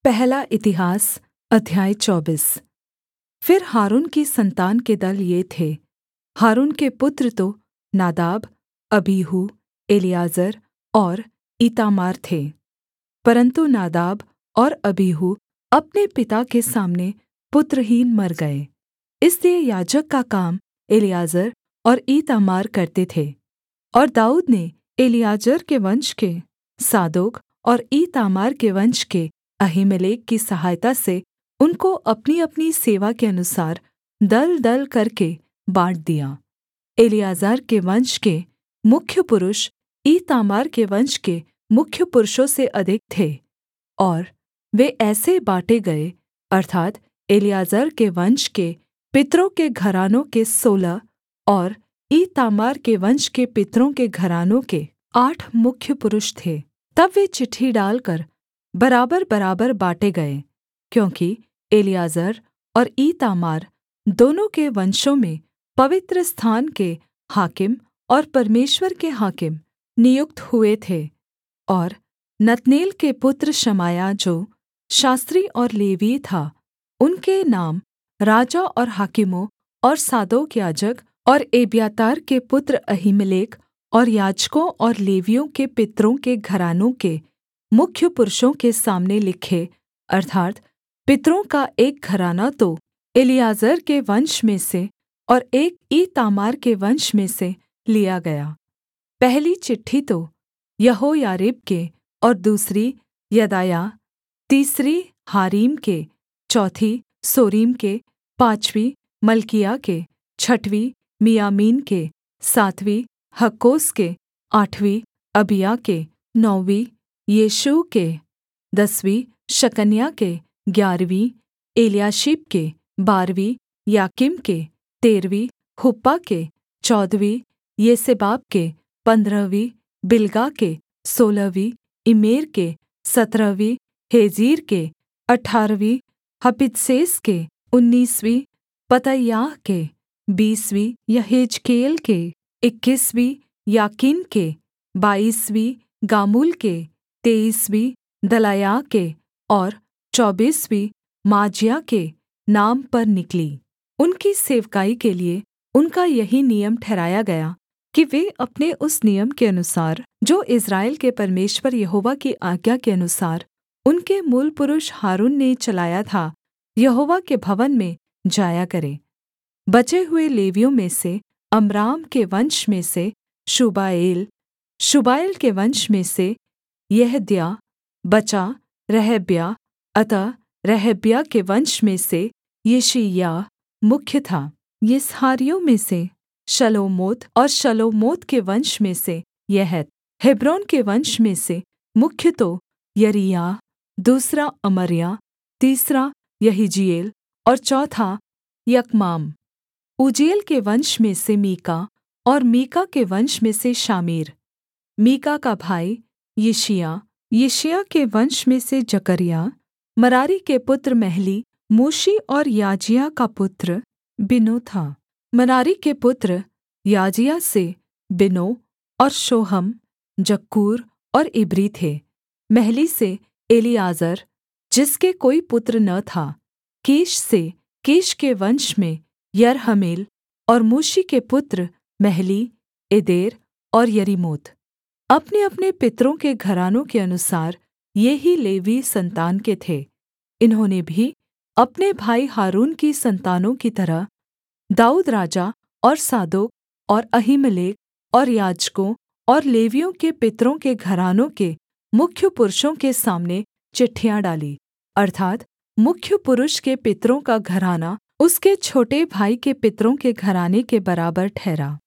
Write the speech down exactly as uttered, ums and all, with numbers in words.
पहला इतिहास अध्याय चौबीस। फिर हारून की सन्तान के दल ये थे। हारून के पुत्र तो नादाब, अबीहू, एलीआजर और ईतामार थे। परन्तु नादाब और अबीहू अपने पिता के सामने पुत्रहीन मर गए, इसलिए याजक का काम एलीआजर और ईतामार करते थे। और दाऊद ने एलीआजर के वंश के सादोक और ईतामार के वंश के अहीमेलेक की सहायता से उनको अपनीअपनी सेवा के अनुसार दलदल करके बाँट दिया। एलीआजर के वंश के मुख्य पुरुष ईतामार के वंश के मुख्य पुरुषों से अधिक थे, और वे ऐसे बाँटे गए, अर्थात् एलीआजर के वंश के पितरों के घरानों के सोलह और ईतामार के वंश के पितरों के घरानों के आठ मुख्य पुरुष थे। तब वे चिट्ठी डालकर बराबर बराबर बाँटे गए, क्योंकि एलीआजर और ईतामार दोनों के वंशों में पवित्रस्थान के हाकिम और परमेश्वर के हाकिम नियुक्त हुए थे। और नतनेल के पुत्र शमायाह जो शास्त्री और लेवीय था, उनके नाम राजा और हाकिमों और सादोक याजक और एब्यातार के पुत्र अहीमेलेक और याजकों और लेवियों के पितरों के घरानों के मुख्य पुरुषों के सामने लिखे, अर्थात् पितरों का एक घराना तो एलीआजर के वंश में से और एक ईतामार के वंश में से लिया गया। पहली चिट्ठी तो यहोयारीब के और दूसरी यदायाह, तीसरी हारीम के, चौथी सोरीम के, पाँचवीं मल्किय्याह के, छठवीं मियामीन के, सातवीं हक्कोस के, आठवीं अबिय्याह के, नौवीं यीशूअ के, दसवीं शकन्याह के, ग्यारहवीं एल्याशीब के, बारहवीं याकीम के, तेरहवीं हुप्पा के, चौदहवीं येसेबाब के, पन्द्रहवीं बिल्गा के, सोलहवीं इमेर के, सत्रहवीं हेजीर के, अठारहवीं हपित्सेस के, उन्नीसवीं पतल्याह के, बीसवीं यहेजकेल के, इक्कीसवीं याकीन के, बाईसवीं गामूल के, तेईसवीं दलायाह के और चौबीसवीं माजियाह के नाम पर निकली। उनकी सेवकाई के लिए उनका यही नियम ठहराया गया कि वे अपने उस नियम के अनुसार जो इस्राएल के परमेश्वर यहोवा की आज्ञा के अनुसार उनके मूलपुरुष हारून ने चलाया था, यहोवा के भवन में जाया करें। बचे हुए लेवियों में से अम्राम के वंश में से शूबाएल, शूबाएल के वंश में से यहद्याह बचा रहब्याह, अतः रहब्याह के वंश में से यिशिय्याह मुख्य था। यिसहारियों में से शलोमोत और शलोमोत के वंश में से यहत, हेब्रोन के वंश में से मुख्य तो यरीयाह, दूसरा अमर्याह, तीसरा यहीजीएल और चौथा यकमाम। उज्जीएल के वंश में से मीका और मीका के वंश में से शामीर। मीका का भाई यिशिय्याह, यिशिय्याह के वंश में से जकर्याह। मरारी के पुत्र महली, मूशी और याजिय्याह का पुत्र बिनो था। मरारी के पुत्र याजिय्याह से बिनो और शोहम, जक्कूर और इब्री थे। महली से एलीआजर, जिसके कोई पुत्र न था। कीश से, कीश के वंश में यरहमेल और मूशी के पुत्र महली, एदेर और यरीमोत। अपनेअपने पितरों के घरानों के अनुसार ये ही लेवीय सन्तान के थे। इन्होंने भी अपने भाई हारून की सन्तानों की तरह दाऊद राजा और सादोक और अहीमेलेक और याजकों और लेवियों के पितरों के घरानों के मुख्य पुरुषों के सामने चिट्ठियाँ डाली, अर्थात् मुख्य पुरुष के पितरों का घराना उसके छोटे भाई के पितरों के घराने के बराबर ठहरा।